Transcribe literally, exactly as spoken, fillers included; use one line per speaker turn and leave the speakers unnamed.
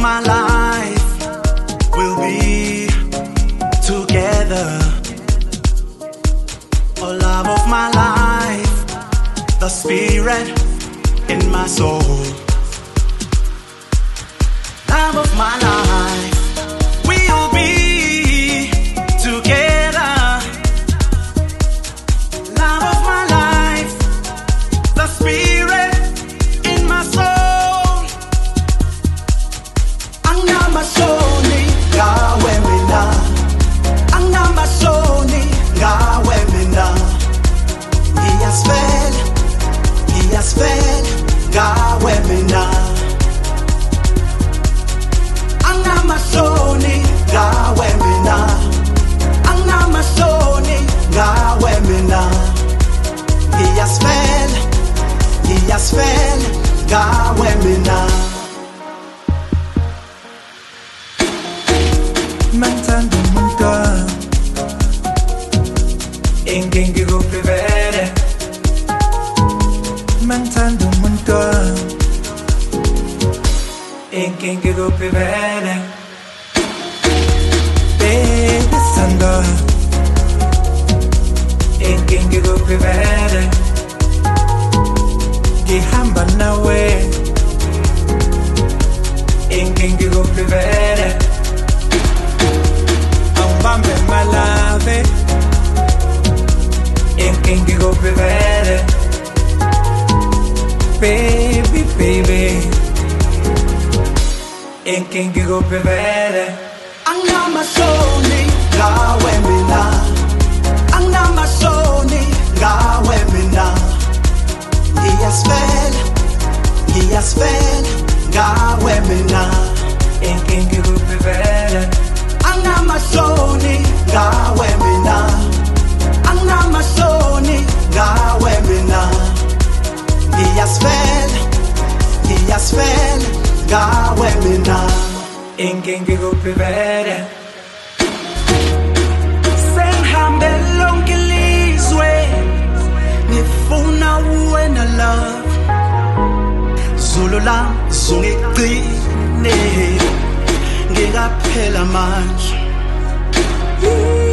my life will be together. Oh, love of my life, the spirit in my soul. Love of my life, we'll be together. Love of my life, the spirit in my soul. Angamashoni gawe mina, angamashoni gawe mina. Iyasfel, iyasfel gawe mina. Angamashoni gawe mina, angamashoni gawe mina. Iyasfel, iyasfel gawe mina.
Mantando umuntu inkinga ikupivele. Mantando umuntu inkinga ikupivele. Baby sanda inkinga ikupivele. Ngihamba nawe inkinga ikupivele. Bambe malave inkinga ikupivele. Baby, baby inkinga ikupivele.
Angamashoni gawe mina, angamashoni gawe mina. Iyasfel, iyasfel gawe mina.
Inkinga ikupivele.
Angamashoni gawe mina, angamashoni gawe mina. Iyasfel, iyasfel gawe mina.
Inkinga ikupivele.
Sengihambe lonke ilizwe ngifuna wena love. Zulu lam zungigcine ngikaphela manje.